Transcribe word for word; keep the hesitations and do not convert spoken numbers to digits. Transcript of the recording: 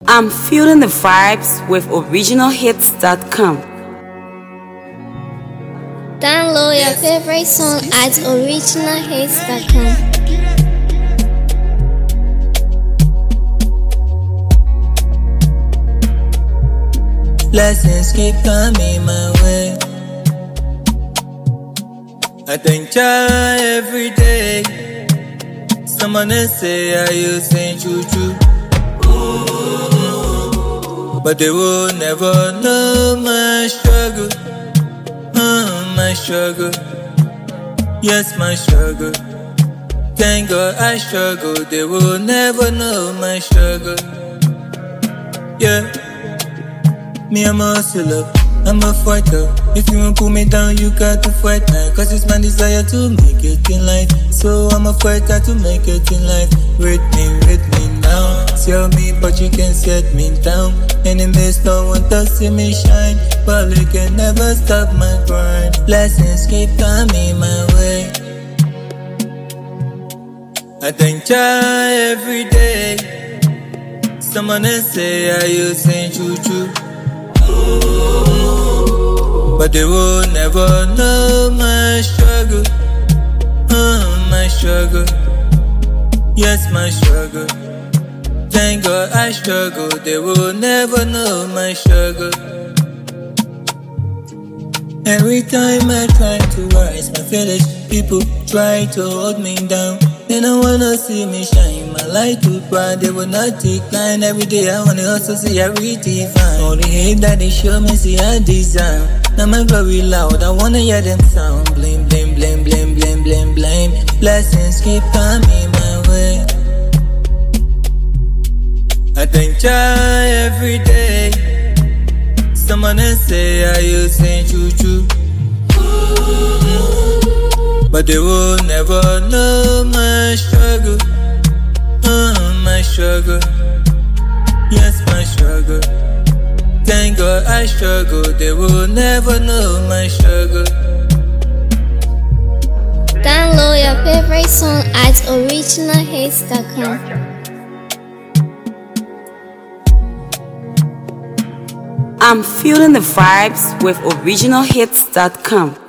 I'm feeling the vibes with original hits dot com. Download your favorite song at original hits dot com. Blessings keep coming my way. I thank Jah every day. Someone else say I use ain't true true, but they will never know my struggle. Uh, my struggle, yes my struggle. Thank God I struggle. They will never know my struggle. Yeah. Me, I'm a hustler, I'm a fighter. If you won't pull me down, you got to fight now. Cause it's my desire to make it in life. So I'm a fighter to make it in life. With me, with me now. Tell me, but you can set me down. Enemies don't want to see me shine, but they can never stop my grind. Blessings keep coming my way. I thank Jah every day. Someone else say I use ain't true true, but they will never know my struggle. Uh, my struggle, yes my struggle. Thank God I struggle. They will never know my struggle. Every time I try to rise, my village people try to hold me down. They don't wanna see me shine, my light too bright, they will not decline. Every day I wanna hustle, see I redefine. All the hate that they show me, see I design. Now my glory loud, I wanna hear them sound. Blame, blame, blame, blame, blame, blame, blame. Blessings keep coming my way. I thank Jah every day. Someone else say I use ain't true true, but they will never know my struggle. Uh, my struggle, yes my struggle. Thank God I struggle. They will never know my struggle. Download your favorite song at original hits dot com. I'm feeling the vibes with original hits dot com.